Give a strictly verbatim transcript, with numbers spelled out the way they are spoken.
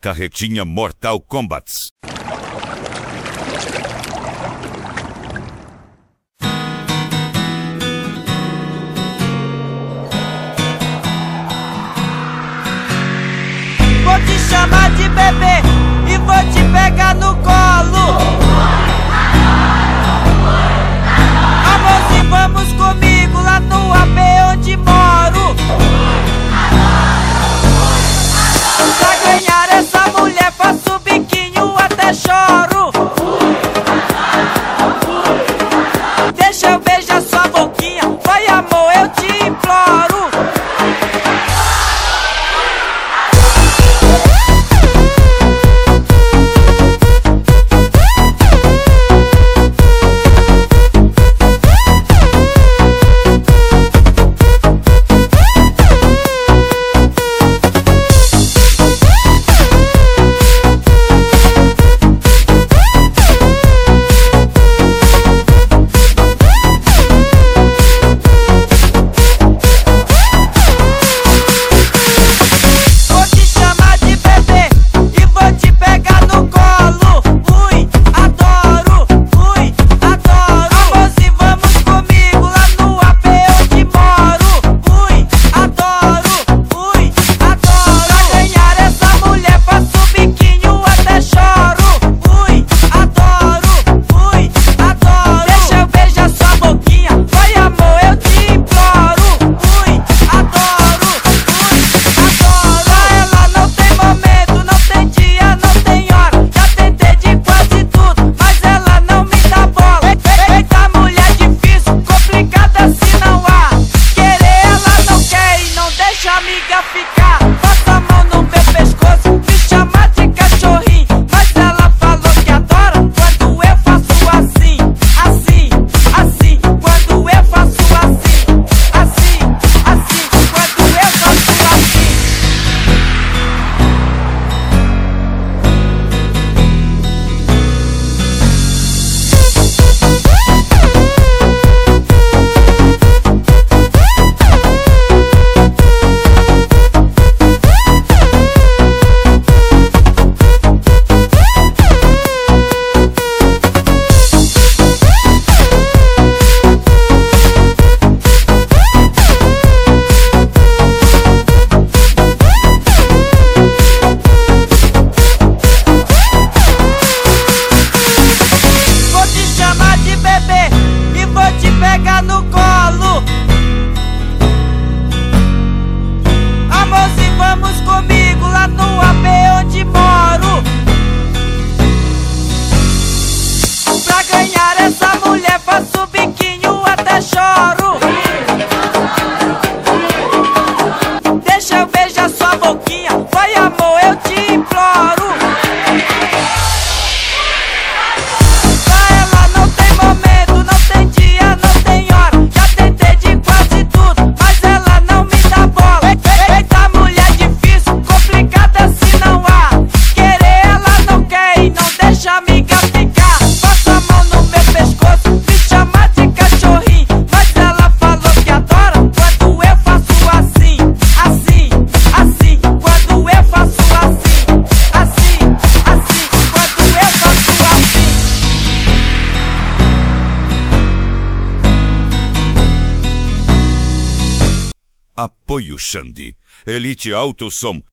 Carretinha Mortal Kombat. Vou te chamar de bebê e vou te pegar no colo. Amorzinho, vamos comigo lá no A B onde moro. Pra ganhar essa mulher faço o biquinho até choro. Deixa eu beijar sua boquinha, vai amor, eu te imploro. Amiga ficar, passa a mão no meu pescoço, me chama de cachorrinho, mas ela falou que adora quando eu faço assim, assim, assim, quando eu faço assim, assim, assim, quando eu faço assim. Pegar no colo. Amorzinho, vamos comigo lá no A B onde moro. Pra ganhar essa mulher faço o biquinho até choro. Deixa eu beijar sua boquinha, vai amor, eu te imploro. Amiga ficar, passa a mão no meu pescoço, me chama de cachorrinho, mas ela falou que adora quando eu faço assim, assim, assim, quando eu faço assim, assim, assim, quando eu faço assim. Apoio Xande, Elite Alto Som.